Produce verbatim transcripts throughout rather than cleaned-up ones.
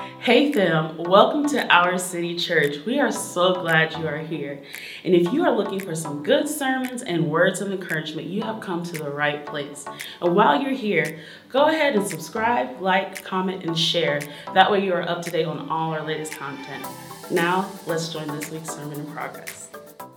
Hey fam, welcome to Our City Church. We are so glad you are here. And if you are looking for some good sermons and words of encouragement, you have come to the right place. And while you're here, go ahead and subscribe, like, comment, and share. That way you are up to date on all our latest content. Now, let's join this week's Sermon in Progress.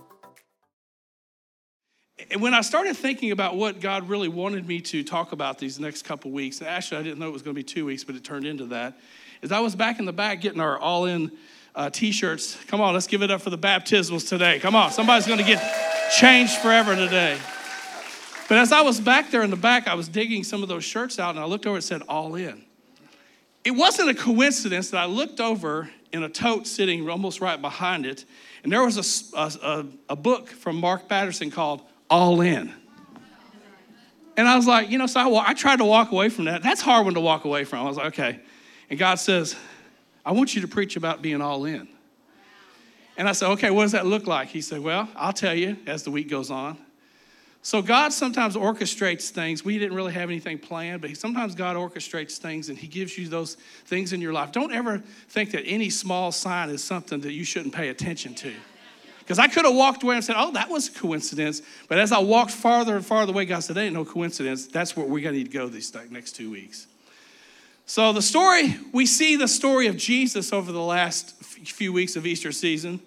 And when I started thinking about what God really wanted me to talk about these next couple weeks, actually I didn't know it was going to be two weeks, but it turned into that, is I was back in the back getting our all-in uh, t-shirts. Come on, let's give it up for the baptismals today. Come on, somebody's going to get changed forever today. But as I was back there in the back, I was digging some of those shirts out, and I looked over, it said all in. It wasn't a coincidence that I looked over in a tote sitting almost right behind it, and there was a, a, a book from Mark Batterson called All In. And I was like, you know, so I, I tried to walk away from that. That's a hard one to walk away from. I was like, okay. And God says, I want you to preach about being all in. And I said, okay, what does that look like? He said, well, I'll tell you as the week goes on. So God sometimes orchestrates things. We didn't really have anything planned, but sometimes God orchestrates things and he gives you those things in your life. Don't ever think that any small sign is something that you shouldn't pay attention to. Because I could have walked away and said, oh, that was a coincidence. But as I walked farther and farther away, God said, that ain't no coincidence. That's where we're going to need to go these next two weeks. So the story, we see the story of Jesus over the last few weeks of Easter season.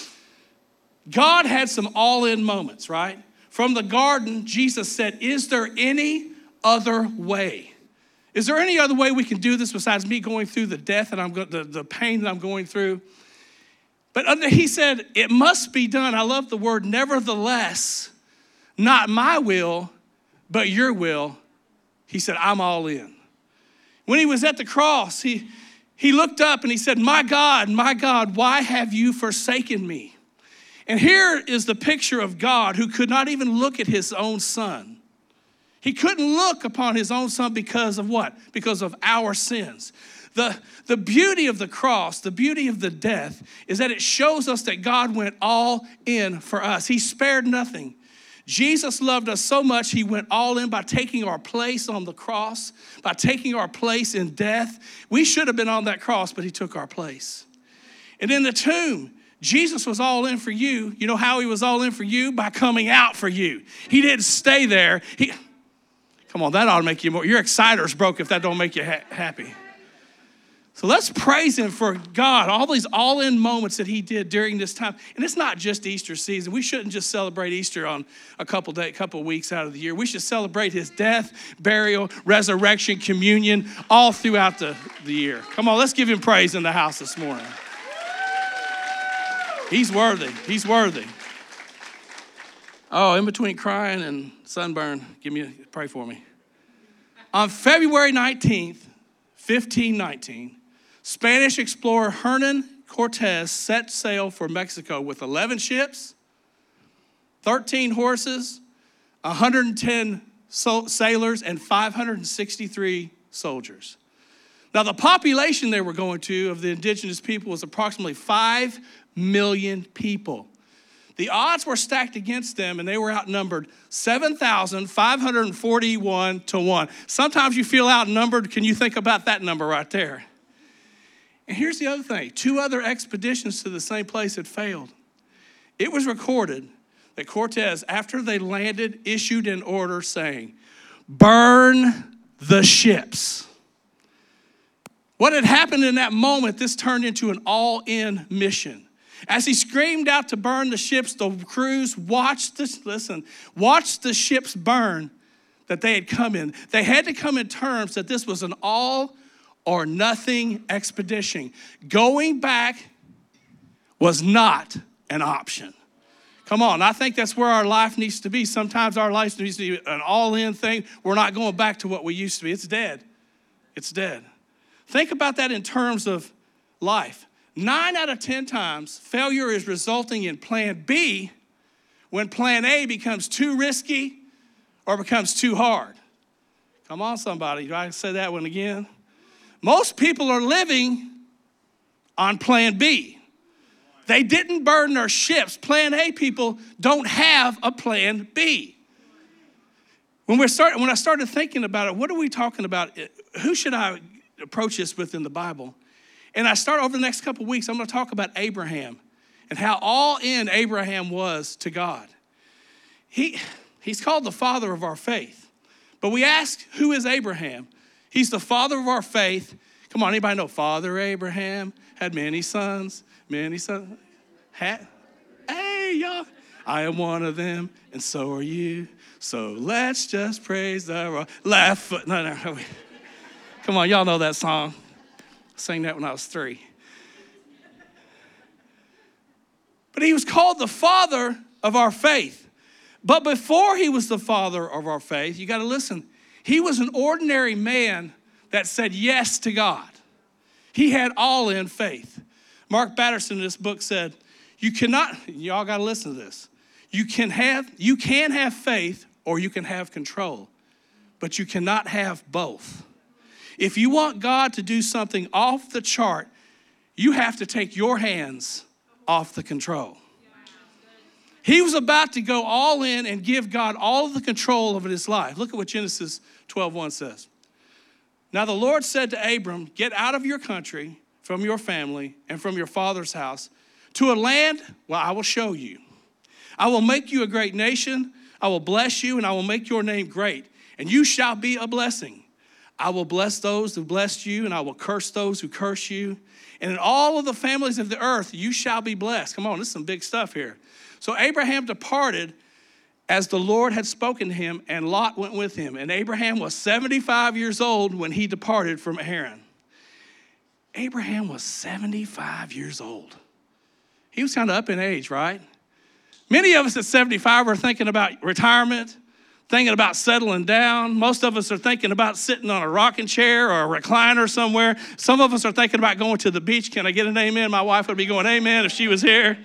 God had some all-in moments, right? From the garden, Jesus said, is there any other way? Is there any other way we can do this besides me going through the death and I'm go- the, the pain that I'm going through? But under, he said, it must be done. I love the word, nevertheless, not my will, but your will. He said, I'm all in. When he was at the cross, he, he looked up and he said, my God, my God, why have you forsaken me? And here is the picture of God who could not even look at his own son. He couldn't look upon his own son because of what? Because of our sins. The, the beauty of the cross, the beauty of the death, is that it shows us that God went all in for us. He spared nothing. Jesus loved us so much, he went all in by taking our place on the cross, by taking our place in death. We should have been on that cross, but he took our place. And in the tomb, Jesus was all in for you. You know how he was all in for you? By coming out for you. He didn't stay there. He, come on, that ought to make you more. Your exciter's broke if that don't make you ha- happy. So let's praise him for God, all these all-in moments that he did during this time. And it's not just Easter season. We shouldn't just celebrate Easter on a couple day, couple weeks out of the year. We should celebrate his death, burial, resurrection, communion, all throughout the, the year. Come on, let's give him praise in the house this morning. He's worthy. He's worthy. Oh, in between crying and sunburn, give me a, pray for me. On February nineteenth, fifteen nineteen, Spanish explorer Hernan Cortez set sail for Mexico with eleven ships, thirteen horses, one hundred ten sailors, and five hundred sixty-three soldiers. Now, the population they were going to of the indigenous people was approximately five million people. The odds were stacked against them, and they were outnumbered seven thousand five hundred forty-one to one. Sometimes you feel outnumbered. Can you think about that number right there? And here's the other thing. Two other expeditions to the same place had failed. It was recorded that Cortez, after they landed, issued an order saying, burn the ships. What had happened in that moment, this turned into an all-in mission. As he screamed out to burn the ships, the crews watched this, listen, watched the ships burn that they had come in. They had to come in terms that this was an all or nothing expedition. Going back was not an option. Come on, I think that's where our life needs to be. Sometimes our life needs to be an all-in thing. We're not going back to what we used to be. It's dead. It's dead. Think about that in terms of life. Nine out of ten times, failure is resulting in plan B when plan A becomes too risky or becomes too hard. Come on, somebody. Do I say that one again? Most people are living on plan B. They didn't burn their ships. Plan A people don't have a plan B. When, we're start, when I started thinking about it, what are we talking about? Who should I approach this with in the Bible? And I start over the next couple of weeks, I'm going to talk about Abraham and how all in Abraham was to God. He, he's called the father of our faith. But we ask, who is Abraham? He's the father of our faith. Come on, anybody know Father Abraham had many sons, many sons. Had, hey, y'all. I am one of them, and so are you. So let's just praise the Lord. Laugh. No, no, no. Come on, y'all know that song. I sang that when I was three. But he was called the father of our faith. But before he was the father of our faith, you got to listen, he was an ordinary man that said yes to God. He had all in faith. Mark Batterson in this book said, you cannot, y'all got to listen to this. You can have, you can have faith or you can have control, but you cannot have both. If you want God to do something off the chart, you have to take your hands off the control. He was about to go all in and give God all of the control of his life. Look at what Genesis twelve one says. Now the Lord said to Abram, get out of your country, from your family, and from your father's house, to a land, well, I will show you. I will make you a great nation. I will bless you, and I will make your name great, and you shall be a blessing. I will bless those who bless you, and I will curse those who curse you. And in all of the families of the earth, you shall be blessed. Come on, this is some big stuff here. So Abraham departed as the Lord had spoken to him, and Lot went with him. And Abraham was seventy-five years old when he departed from Haran. Abraham was seventy-five years old. He was kind of up in age, right? Many of us at seventy-five are thinking about retirement, thinking about settling down. Most of us are thinking about sitting on a rocking chair or a recliner somewhere. Some of us are thinking about going to the beach. Can I get an amen? My wife would be going amen if she was here.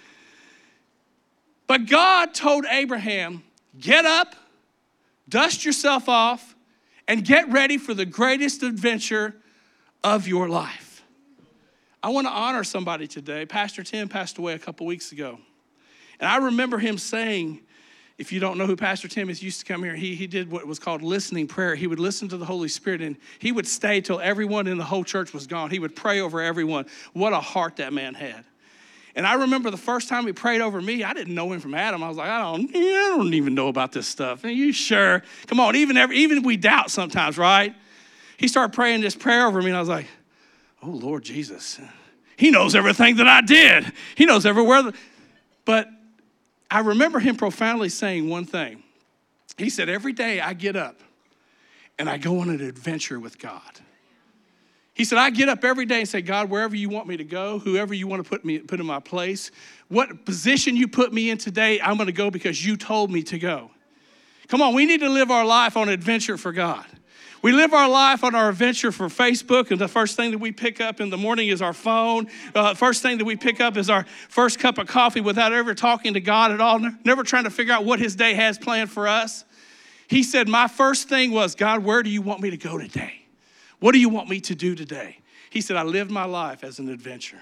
But God told Abraham, get up, dust yourself off, and get ready for the greatest adventure of your life. I want to honor somebody today. Pastor Tim passed away a couple weeks ago. And I remember him saying, if you don't know who Pastor Tim is, used to come here, he, he did what was called listening prayer. He would listen to the Holy Spirit, and he would stay till everyone in the whole church was gone. He would pray over everyone. What a heart that man had. And I remember the first time he prayed over me, I didn't know him from Adam. I was like, I don't, I don't even know about this stuff. Are you sure? Come on, even, every, even we doubt sometimes, right? He started praying this prayer over me, and I was like, oh, Lord Jesus. He knows everything that I did. He knows everywhere. But I remember him profoundly saying one thing. He said, every day I get up and I go on an adventure with God. He said, I get up every day and say, God, wherever you want me to go, whoever you want to put me put in my place, what position you put me in today, I'm going to go because you told me to go. Come on, we need to live our life on adventure for God. We live our life on our adventure for Facebook, and the first thing that we pick up in the morning is our phone. Uh, first thing that we pick up is our first cup of coffee without ever talking to God at all, never trying to figure out what his day has planned for us. He said, my first thing was, God, where do you want me to go today? What do you want me to do today? He said, I lived my life as an adventure.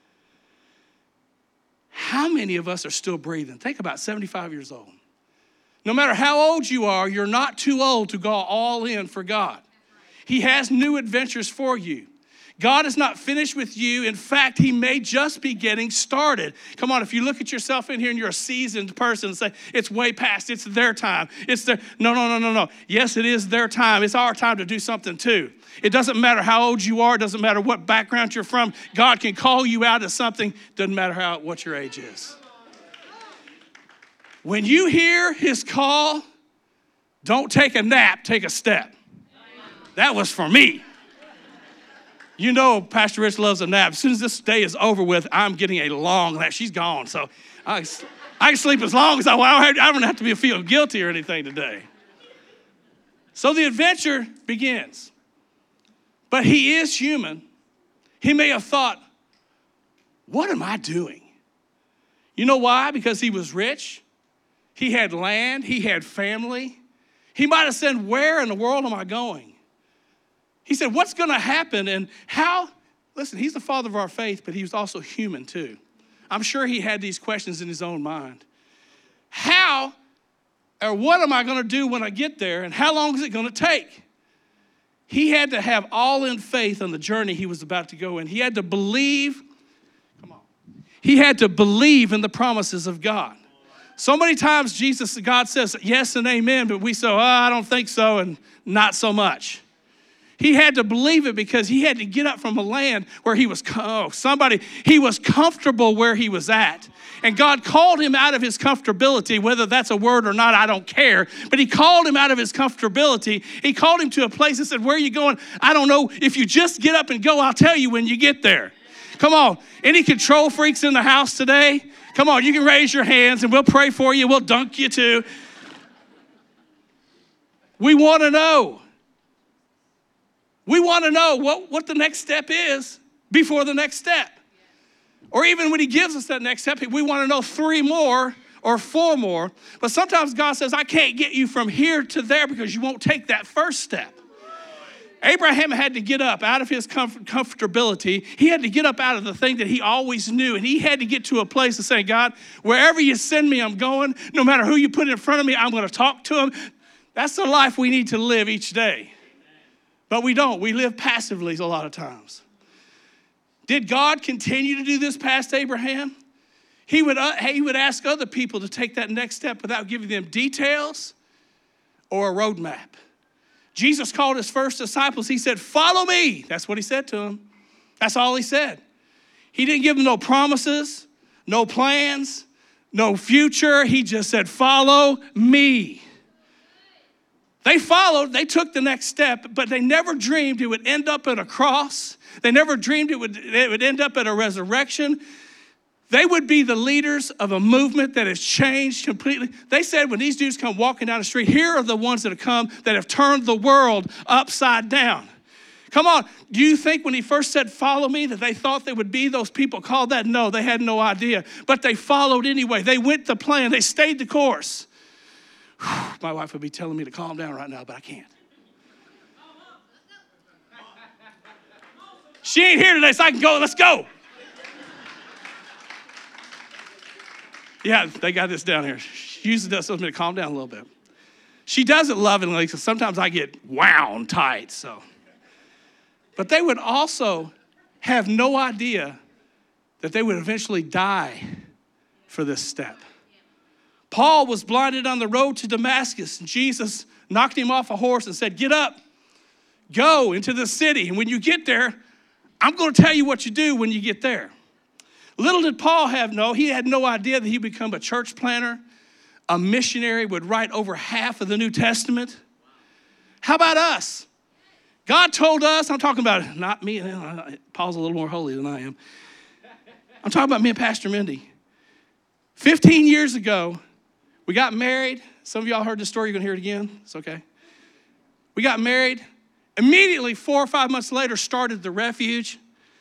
How many of us are still breathing? Think about seventy-five years old. No matter how old you are, you're not too old to go all in for God. He has new adventures for you. God is not finished with you. In fact, he may just be getting started. Come on, if you look at yourself in here and you're a seasoned person and say, it's way past, it's their time. It's their, no, no, no, no, no. Yes, it is their time. It's our time to do something too. It doesn't matter how old you are. It doesn't matter what background you're from. God can call you out of something. Doesn't matter how what your age is. When you hear his call, don't take a nap, take a step. That was for me. You know Pastor Rich loves a nap. As soon as this day is over with, I'm getting a long nap. She's gone, so I, I can sleep as long as I want. I don't have to be feel guilty or anything today. So the adventure begins. But he is human. He may have thought, what am I doing? You know why? Because he was rich. He had land. He had family. He might have said, where in the world am I going? He said, what's going to happen and how? Listen, he's the father of our faith, but he was also human too. I'm sure he had these questions in his own mind. How or what am I going to do when I get there, and how long is it going to take? he had to have all in faith on the journey he was about to go in. He had to believe, come on. He had to believe in the promises of God. So many times Jesus, God says yes and amen, but we say, oh, I don't think so, and not so much. He had to believe it because he had to get up from a land where he was, oh, somebody, he was comfortable where he was at. And God called him out of his comfortability, whether that's a word or not, I don't care. But he called him out of his comfortability. He called him to a place and said, where are you going? I don't know. If you just get up and go, I'll tell you when you get there. Come on. Any control freaks in the house today? Come on, you can raise your hands and we'll pray for you. We'll dunk you too. We want to know. We want to know what, what the next step is before the next step. Or even when he gives us that next step, we want to know three more or four more. But sometimes God says, I can't get you from here to there because you won't take that first step. Abraham had to get up out of his comfort, comfortability. He had to get up out of the thing that he always knew. And he had to get to a place to say, God, wherever you send me, I'm going. No matter who you put in front of me, I'm going to talk to him. That's the life we need to live each day. But we don't. We live passively a lot of times. Did God continue to do this past Abraham? He would, uh, he would ask other people to take that next step without giving them details or a roadmap. Jesus called his first disciples. He said, follow me. That's what he said to them. That's all he said. He didn't give them no promises, no plans, no future. He just said, follow me. They followed, they took the next step, but they never dreamed it would end up at a cross. They never dreamed it would, it would end up at a resurrection. They would be the leaders of a movement that has changed completely. They said when these dudes come walking down the street, here are the ones that have come that have turned the world upside down. Come on, do you think when he first said, follow me, that they thought they would be those people called that? No, they had no idea. But they followed anyway. They went the plan. They stayed the course. My wife would be telling me to calm down right now, but I can't. She ain't here today, so I can go. Let's go. Yeah, they got this down here. She usually does something to calm down a little bit. She does it lovingly, so sometimes I get wound tight. So, but they would also have no idea that they would eventually die for this step. Paul was blinded on the road to Damascus, and Jesus knocked him off a horse and said, get up, go into the city. And when you get there, I'm going to tell you what you do when you get there. Little did Paul have no, he had no idea that he'd become a church planter, a missionary, would write over half of the New Testament. How about us? God told us, I'm talking about not me, Paul's a little more holy than I am. I'm talking about me and Pastor Mindy. fifteen years ago, we got married. Some of y'all heard this story. You're going to hear it again. It's okay. We got married. Immediately, four or five months later, started the Refuge.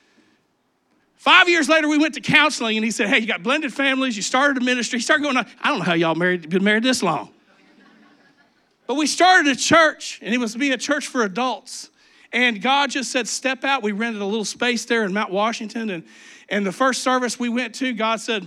Five years later, we went to counseling, and he said, hey, you got blended families. You started a ministry. He started going on. I don't know how y'all married, been married this long. But we started a church, and it was to be a church for adults. And God just said, step out. We rented a little space there in Mount Washington. And, and the first service we went to, God said,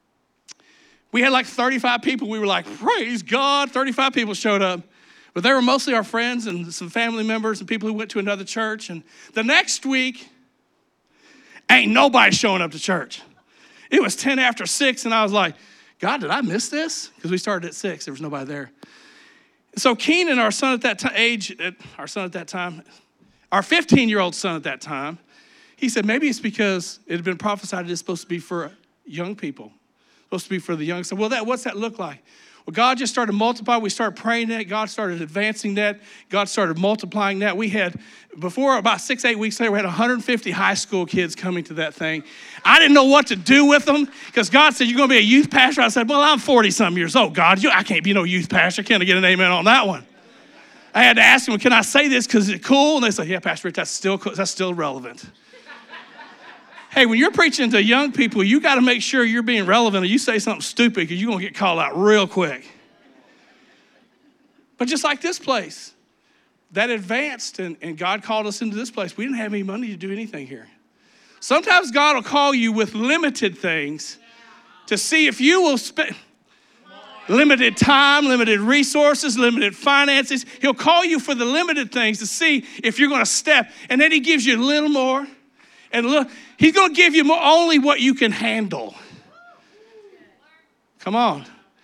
we had like thirty-five people. We were like, praise God. thirty-five people showed up. But they were mostly our friends and some family members and people who went to another church. And the next week, ain't nobody showing up to church. It was ten after six, and I was like, God, did I miss this? Because we started at six. There was nobody there. And so Keenan, our son at that t- age, our son at that time, our fifteen-year-old son at that time, he said, maybe it's because it had been prophesied it's supposed to be for young people. Supposed to be for the young. So, well, that what's that look like? Well, God just started multiplying. We started praying that. God started advancing that. God started multiplying that. We had, before about six, eight weeks later, we had one hundred fifty high school kids coming to that thing. I didn't know what to do with them because God said, you're going to be a youth pastor. I said, well, I'm forty-some years old. God, you, I can't be no youth pastor. Can I get an amen on that one? I had to ask them, can I say this because it's cool? And they said, yeah, Pastor Rick, that's still cool. That's still relevant. Hey, when you're preaching to young people, you got to make sure you're being relevant or you say something stupid because you're going to get called out real quick. But just like this place, that advanced and, and God called us into this place. We didn't have any money to do anything here. Sometimes God will call you with limited things to see if you will spend. Limited time, limited resources, limited finances. He'll call you for the limited things to see if you're going to step. And then he gives you a little more. And look, he's going to give you more, only what you can handle. Come on.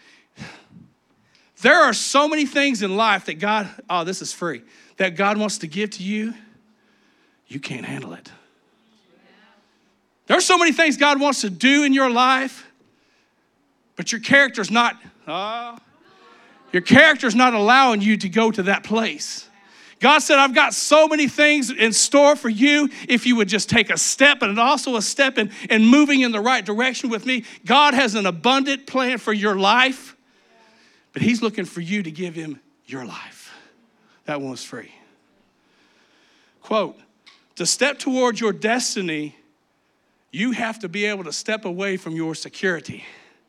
There are so many things in life that God, oh, this is free, that God wants to give to you. You can't handle it. There are so many things God wants to do in your life, but your character's not, uh, your character's not allowing you to go to that place. God said, I've got so many things in store for you if you would just take a step, and also a step in, in moving in the right direction with me. God has an abundant plan for your life, but he's looking for you to give him your life. That one was free. Quote, to step towards your destiny, you have to be able to step away from your security.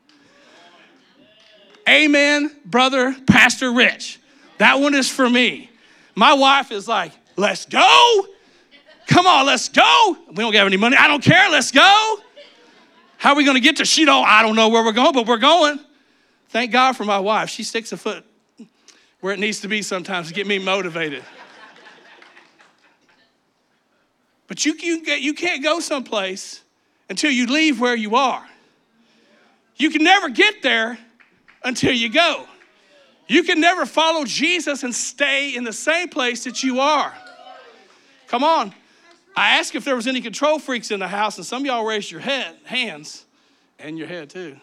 Amen, brother, Pastor Rich. That one is for me. My wife is like, let's go. Come on, let's go. We don't have any money. I don't care. Let's go. How are we going to get to? She don't, I don't know where we're going, but we're going. Thank God for my wife. She sticks a foot where it needs to be sometimes to get me motivated. But you, you, get, you can't go someplace until you leave where you are. You can never get there until you go. You can never follow Jesus and stay in the same place that you are. Come on. I asked if there was any control freaks in the house, and some of y'all raised your head, hands, and your head too.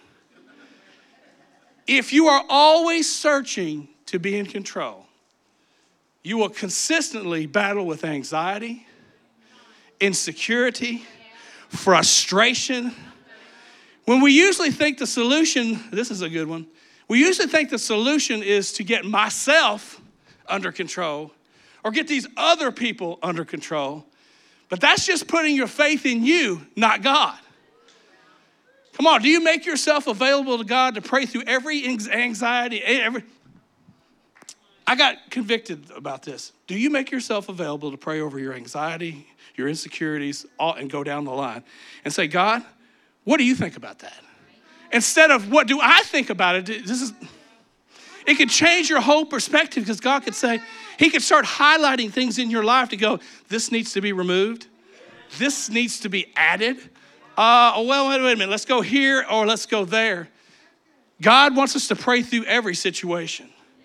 If you are always searching to be in control, you will consistently battle with anxiety, insecurity, frustration. When we usually think the solution, this is a good one, we usually think the solution is to get myself under control or get these other people under control. But that's just putting your faith in you, not God. Come on, do you make yourself available to God to pray through every anxiety? Every... I got convicted about this. Do you make yourself available to pray over your anxiety, your insecurities, all, and go down the line and say, God, what do you think about that? Instead of what do I think about it, this is, it could change your whole perspective, because God could say, he could start highlighting things in your life to go, this needs to be removed. This needs to be added. Uh, oh, well, wait, wait a minute. Let's go here or let's go there. God wants us to pray through every situation.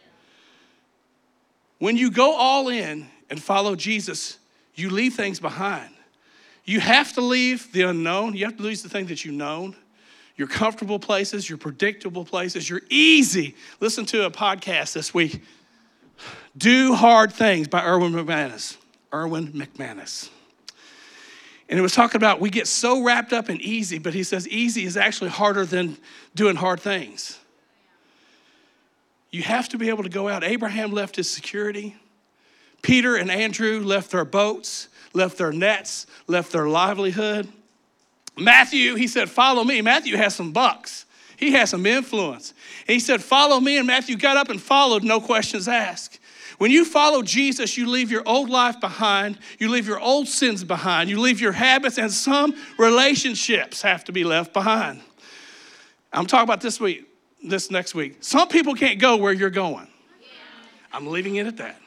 When you go all in and follow Jesus, you leave things behind. You have to leave the unknown. You have to leave the thing that you've known. Your comfortable places, your predictable places, your easy. Listen to a podcast this week. Do Hard Things by Erwin McManus. Erwin McManus. And it was talking about we get so wrapped up in easy, but he says easy is actually harder than doing hard things. You have to be able to go out. Abraham left his security. Peter and Andrew left their boats, left their nets, left their livelihood. Matthew, he said, follow me. Matthew has some bucks. He has some influence. And he said, follow me. And Matthew got up and followed, no questions asked. When you follow Jesus, you leave your old life behind. You leave your old sins behind. You leave your habits, and some relationships have to be left behind. I'm talking about this week, this next week. Some people can't go where you're going. I'm leaving it at that.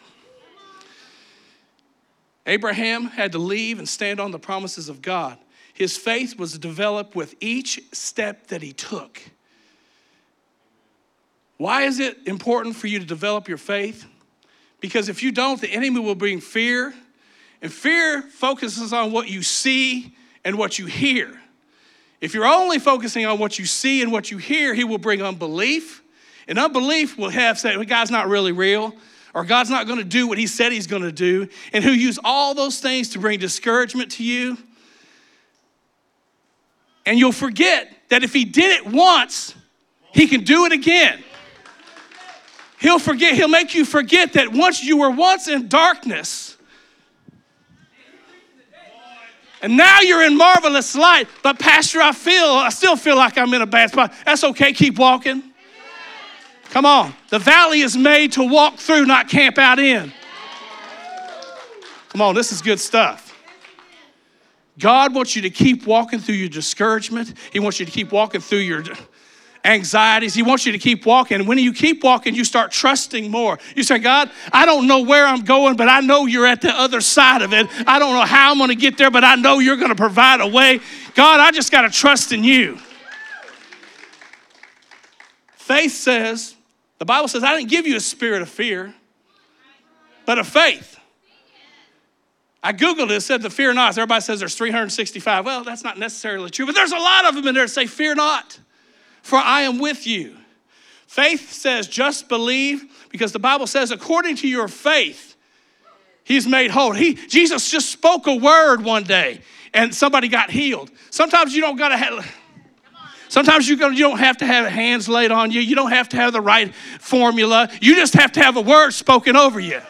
Abraham had to leave and stand on the promises of God. His faith was developed with each step that he took. Why is it important for you to develop your faith? Because if you don't, the enemy will bring fear. And fear focuses on what you see and what you hear. If you're only focusing on what you see and what you hear, he will bring unbelief. And unbelief will have said, well, God's not really real. Or God's not going to do what he said he's going to do. And he'll use all those things to bring discouragement to you. And you'll forget that if he did it once, he can do it again. He'll forget, he'll make you forget that once you were once in darkness, and now you're in marvelous light. But Pastor, I feel, I still feel like I'm in a bad spot. That's okay, keep walking. Come on. The valley is made to walk through, not camp out in. Come on, this is good stuff. God wants you to keep walking through your discouragement. He wants you to keep walking through your anxieties. He wants you to keep walking. When you keep walking, you start trusting more. You say, God, I don't know where I'm going, but I know you're at the other side of it. I don't know how I'm going to get there, but I know you're going to provide a way. God, I just got to trust in you. Faith says, the Bible says, I didn't give you a spirit of fear, but of faith. I Googled it, it said the fear not. Everybody says there's three hundred sixty-five. Well, that's not necessarily true, but there's a lot of them in there that say, fear not, for I am with you. Faith says, just believe, because the Bible says, according to your faith, he's made whole. He, Jesus just spoke a word one day, and somebody got healed. Sometimes you don't got to have... Sometimes you don't have to have hands laid on you. You don't have to have the right formula. You just have to have a word spoken over you.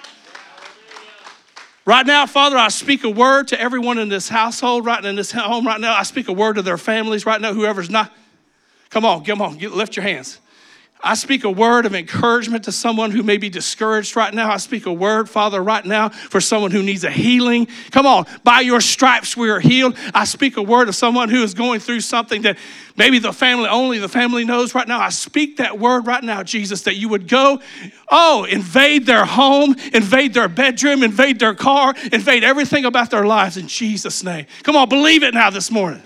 Right now, Father, I speak a word to everyone in this household, right in this home right now. I speak a word to their families right now, whoever's not. Come on, come on, get, lift your hands. I speak a word of encouragement to someone who may be discouraged right now. I speak a word, Father, right now for someone who needs a healing. Come on, by your stripes we are healed. I speak a word of someone who is going through something that maybe the family, only the family knows right now. I speak that word right now, Jesus, that you would go, oh, invade their home, invade their bedroom, invade their car, invade everything about their lives in Jesus' name. Come on, believe it now this morning.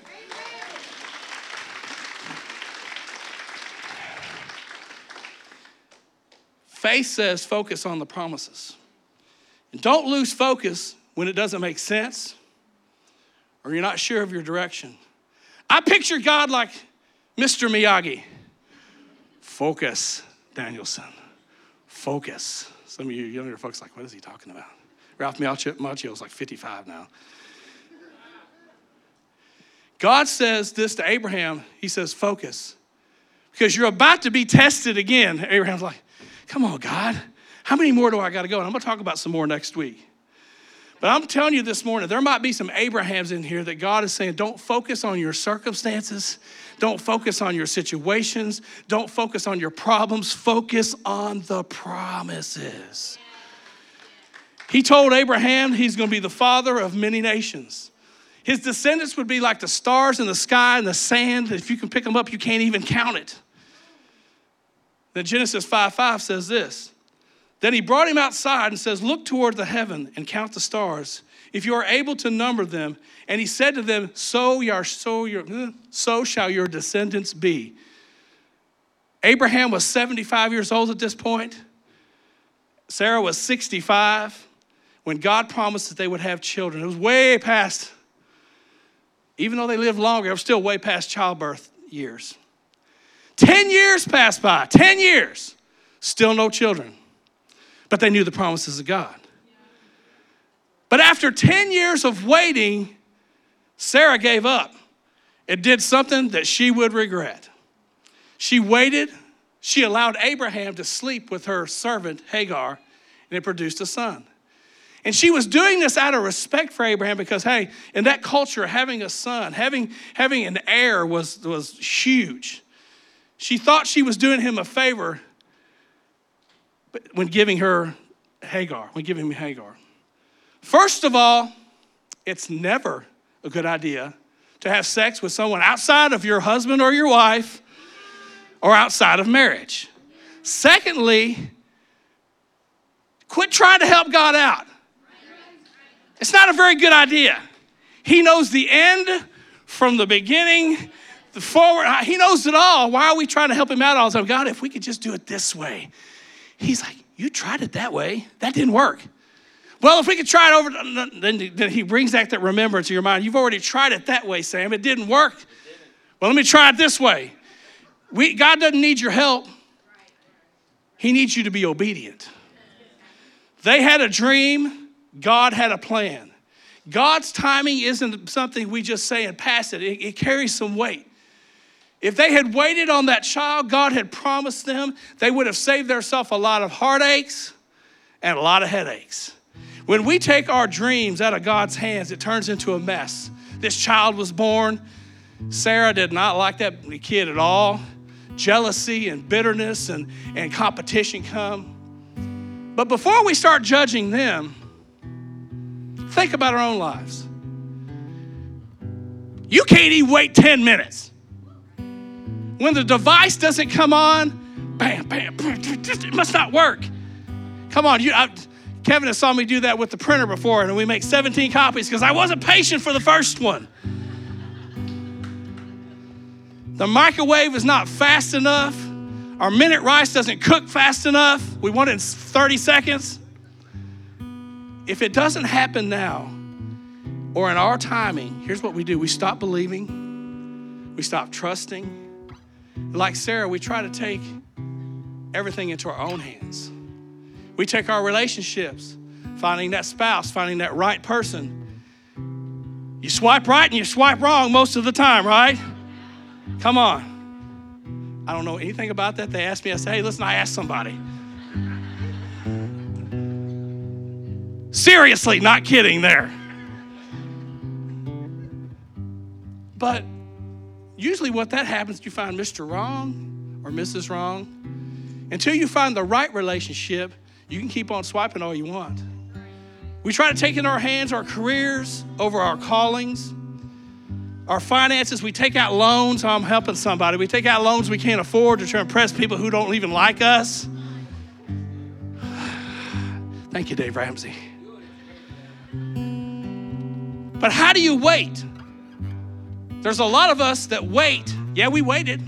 Faith says focus on the promises. And don't lose focus when it doesn't make sense or you're not sure of your direction. I picture God like Mister Miyagi. Focus, Danielson. Focus. Some of you younger folks are like, what is he talking about? Ralph Macchio is like fifty-five now. God says this to Abraham. He says, focus. Because you're about to be tested again. Abraham's like, come on, God. How many more do I got to go? And I'm going to talk about some more next week. But I'm telling you this morning, there might be some Abrahams in here that God is saying, don't focus on your circumstances. Don't focus on your situations. Don't focus on your problems. Focus on the promises. He told Abraham he's going to be the father of many nations. His descendants would be like the stars in the sky and the sand. If you can pick them up, you can't even count it. Then Genesis five five says this. Then he brought him outside and says, look toward the heaven and count the stars, if you are able to number them. And he said to them, so, your, so, your, so shall your descendants be. Abraham was seventy-five years old at this point. Sarah was sixty-five when God promised that they would have children. It was way past, even though they lived longer, it was still way past childbirth years. Ten years passed by, ten years, still no children. But they knew the promises of God. But after ten years of waiting, Sarah gave up and did something that she would regret. She waited, she allowed Abraham to sleep with her servant Hagar, and it produced a son. And she was doing this out of respect for Abraham because, hey, in that culture, having a son, having, having an heir was, was huge. She thought she was doing him a favor when giving her Hagar, when giving him Hagar. First of all, it's never a good idea to have sex with someone outside of your husband or your wife or outside of marriage. Secondly, quit trying to help God out. It's not a very good idea. He knows the end from the beginning. The forward, he knows it all. Why are we trying to help him out all the time? God, if we could just do it this way. He's like, you tried it that way. That didn't work. Well, if we could try it over, then, then he brings back that remembrance to your mind. You've already tried it that way, Sam. It didn't work. Well, let me try it this way. We, God doesn't need your help. He needs you to be obedient. They had a dream. God had a plan. God's timing isn't something we just say and pass it. It, it carries some weight. If they had waited on that child God had promised them, they would have saved themselves a lot of heartaches and a lot of headaches. When we take our dreams out of God's hands, it turns into a mess. This child was born. Sarah did not like that kid at all. Jealousy and bitterness and, and competition come. But before we start judging them, think about our own lives. You can't even wait ten minutes. when the device doesn't come on, bam, bam, it must not work. Come on, you. I, Kevin has saw me do that with the printer before, and we make seventeen copies because I wasn't patient for the first one. The microwave is not fast enough. Our minute rice doesn't cook fast enough. We want it in thirty seconds. If it doesn't happen now or in our timing, here's what we do. We stop believing. We stop trusting. Like Sarah, we try to take everything into our own hands. We take our relationships, finding that spouse, finding that right person. You swipe right and you swipe wrong most of the time, right? Come on. I don't know anything about that. They asked me, I said, hey, listen, I asked somebody. Seriously, not kidding there. But usually what that happens, you find Mister Wrong or Missus Wrong. Until you find the right relationship, you can keep on swiping all you want. We try to take in our hands our careers over our callings, our finances. We take out loans. I'm helping somebody. We take out loans we can't afford to try to impress people who don't even like us. Thank you, Dave Ramsey. But how do you wait? There's a lot of us that wait. Yeah, we waited.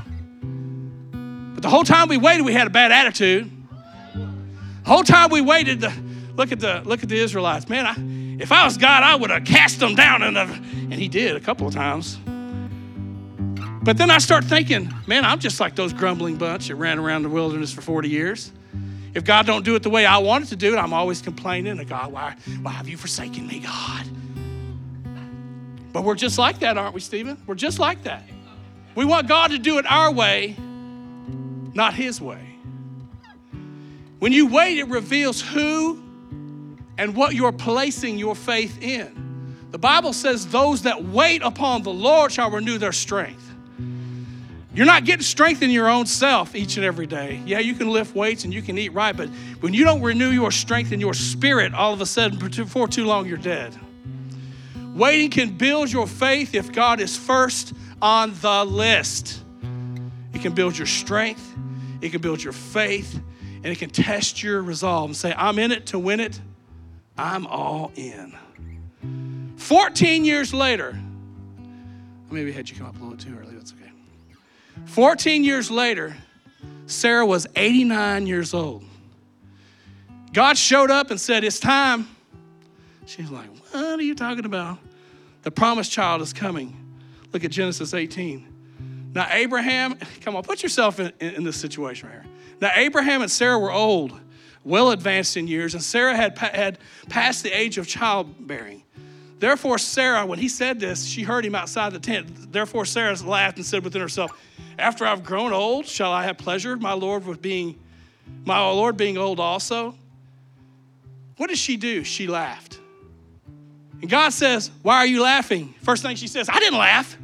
But the whole time we waited, we had a bad attitude. The whole time we waited, the, look at the look at the Israelites. Man, I, if I was God, I would have cast them down. And, and he did a couple of times. But then I start thinking, man, I'm just like those grumbling bunch that ran around the wilderness for forty years. If God don't do it the way I want it to do it, I'm always complaining to God, why, why have you forsaken me, God? But we're just like that, aren't we, Stephen? We're just like that. We want God to do it our way, not his way. When you wait, it reveals who and what you're placing your faith in. The Bible says those that wait upon the Lord shall renew their strength. You're not getting strength in your own self each and every day. Yeah, you can lift weights and you can eat right, but when you don't renew your strength in your spirit, all of a sudden, before too long, you're dead. Waiting can build your faith if God is first on the list. It can build your strength, it can build your faith, and it can test your resolve and say, I'm in it to win it. I'm all in. fourteen years later, maybe I had you come up a little too early, that's okay. fourteen years later, Sarah was eighty-nine years old. God showed up and said, it's time. She's like, what are you talking about? The promised child is coming. Look at Genesis eighteen. Now Abraham, come on, put yourself in, in, in this situation right here. Now Abraham and Sarah were old, well advanced in years, and Sarah had, had passed the age of childbearing. Therefore Sarah, when he said this, she heard him outside the tent. Therefore Sarah laughed and said within herself, after I've grown old, shall I have pleasure, my Lord, with being, my Lord being old also? What did she do? She laughed. And God says, why are you laughing? First thing she says, I didn't laugh.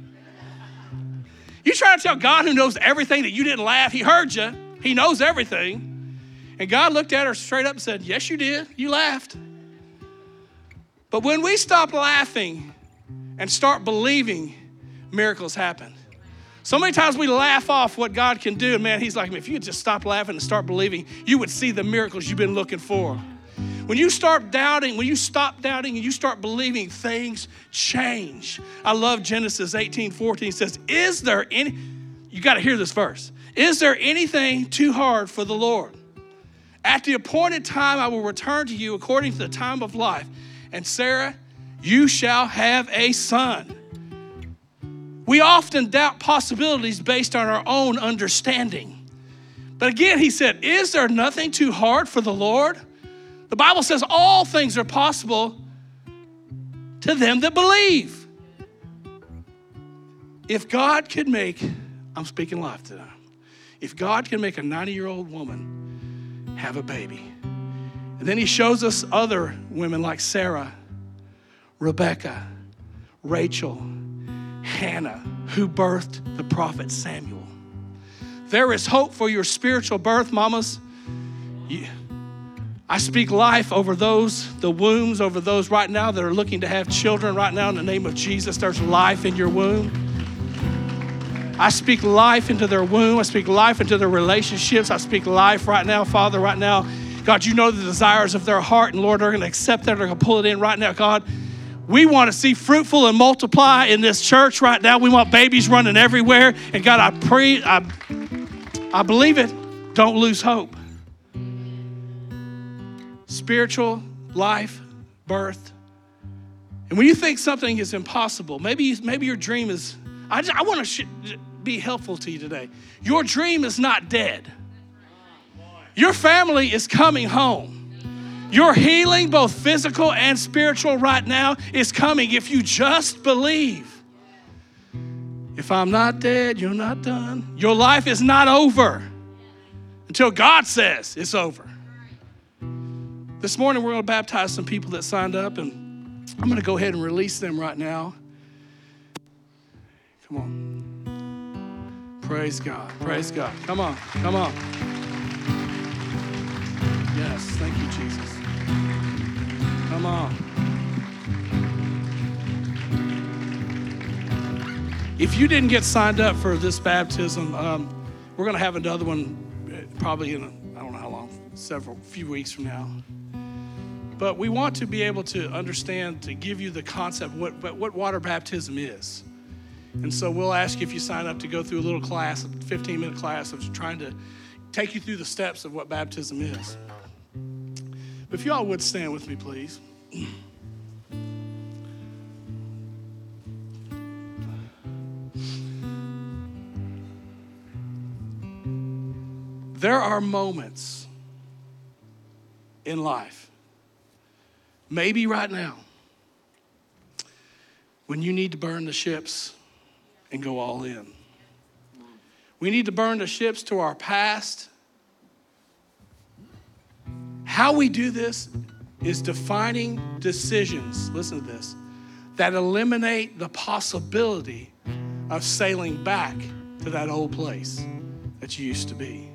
You try to tell God, who knows everything, that you didn't laugh. He heard you. He knows everything. And God looked at her straight up and said, yes, you did. You laughed. But when we stop laughing and start believing, miracles happen. So many times we laugh off what God can do. And man, he's like, if you would just stop laughing and start believing, you would see the miracles you've been looking for. When you start doubting, when you stop doubting and you start believing, things change. I love Genesis eighteen fourteen. It says, is there any, you got to hear this verse. Is there anything too hard for the Lord? At the appointed time, I will return to you according to the time of life. And Sarah, you shall have a son. We often doubt possibilities based on our own understanding. But again, he said, is there nothing too hard for the Lord? The Bible says all things are possible to them that believe. If God could make, I'm speaking life today. If God can make a ninety-year-old woman have a baby, and then he shows us other women like Sarah, Rebecca, Rachel, Hannah, who birthed the prophet Samuel. There is hope for your spiritual birth, mamas. You, I speak life over those, the wombs, over those right now that are looking to have children right now in the name of Jesus. There's life in your womb. I speak life into their womb. I speak life into their relationships. I speak life right now, Father, right now. God, you know the desires of their heart, and Lord, they're going to accept that. They're going to pull it in right now, God. We want to see fruitful and multiply in this church right now. We want babies running everywhere. And God, I pray, I, I believe it. Don't lose hope. Spiritual life, birth. And when you think something is impossible, maybe, maybe your dream is, I, just, I want to sh- be helpful to you today. Your dream is not dead. Your family is coming home. Your healing, both physical and spiritual right now, is coming if you just believe. If I'm not dead, you're not done. Your life is not over until God says it's over. This morning, we're going to baptize some people that signed up, and I'm going to go ahead and release them right now. Come on. Praise God. Praise God. Come on. Come on. Yes. Thank you, Jesus. Come on. If you didn't get signed up for this baptism, um, we're going to have another one probably in, a, I don't know how long, several, few weeks from now. But we want to be able to understand, to give you the concept of what, what water baptism is. And so we'll ask you if you sign up to go through a little class, a fifteen-minute class of trying to take you through the steps of what baptism is. If y'all would stand with me, please. There are moments in life, maybe right now, when you need to burn the ships and go all in. We need to burn the ships to our past. How we do this is defining decisions, listen to this, that eliminate the possibility of sailing back to that old place that you used to be.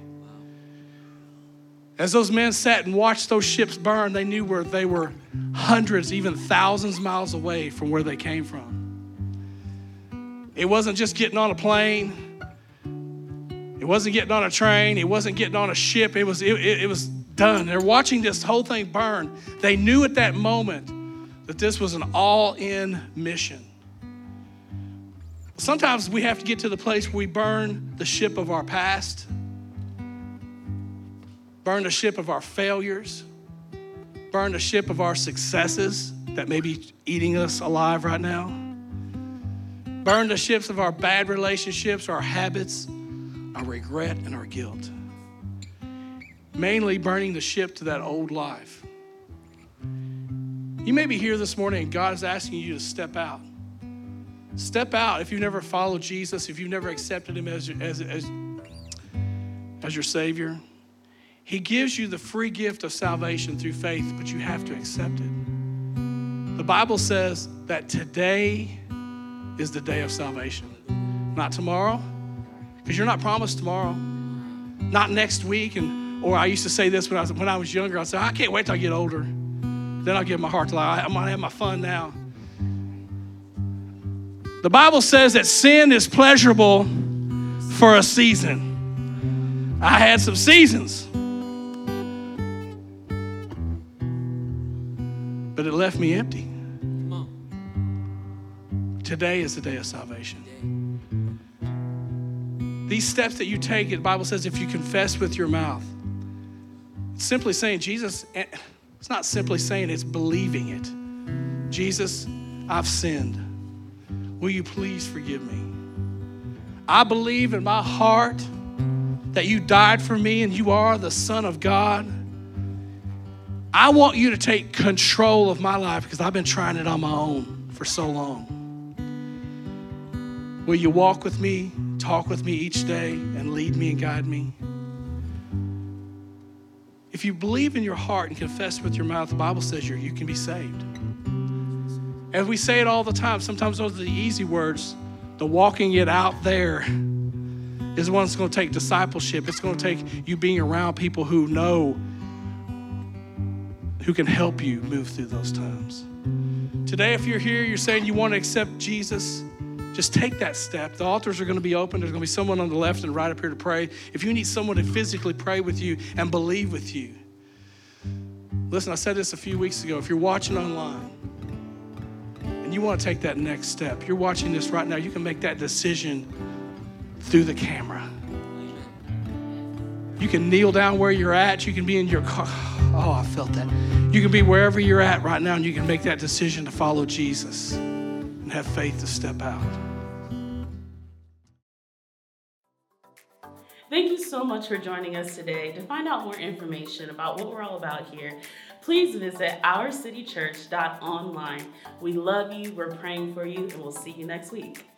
As those men sat and watched those ships burn, they knew where they were hundreds, even thousands of miles away from where they came from. It wasn't just getting on a plane. It wasn't getting on a train. It wasn't getting on a ship. It was, it, it, it was done. They're watching this whole thing burn. They knew at that moment that this was an all-in mission. Sometimes we have to get to the place where we burn the ship of our past, burn the ship of our failures, burn the ship of our successes that may be eating us alive right now, burn the ships of our bad relationships, our habits, our regret, and our guilt. Mainly burning the ship to that old life. You may be here this morning and God is asking you to step out. Step out if you've never followed Jesus, if you've never accepted him as, as, as, as your Savior. He gives you the free gift of salvation through faith, but you have to accept it. The Bible says that today is the day of salvation. Not tomorrow, because you're not promised tomorrow. Not next week. And or I used to say this when I was when I was younger. I said, I can't wait till I get older. Then I'll give my heart to life. I'm gonna have my fun now. The Bible says that sin is pleasurable for a season. I had some seasons, but it left me empty. Today is the day of salvation. These steps that you take, the Bible says if you confess with your mouth, it's simply saying, Jesus, it's not simply saying, it's believing it. Jesus, I've sinned. Will you please forgive me? I believe in my heart that you died for me and you are the Son of God. I want you to take control of my life because I've been trying it on my own for so long. Will you walk with me, talk with me each day, and lead me and guide me? If you believe in your heart and confess with your mouth, the Bible says you you can be saved. As we say it all the time, sometimes those are the easy words. The walking it out there is the one that's going to take discipleship. It's going to take you being around people who know, who can help you move through those times. Today, if you're here, you're saying you want to accept Jesus just take that step. The altars are going to be open. There's going to be someone on the left and right up here to pray. If you need someone to physically pray with you and believe with you. Listen, I said this a few weeks ago. If you're watching online and you want to take that next step, you're watching this right now, you can make that decision through the camera. You can kneel down where you're at. You can be in your car. Oh, I felt that. You can be wherever you're at right now, and you can make that decision to follow Jesus and have faith to step out. Thank you so much for joining us today. To find out more information about what we're all about here, please visit our city church dot online. We love you, we're praying for you, and we'll see you next week.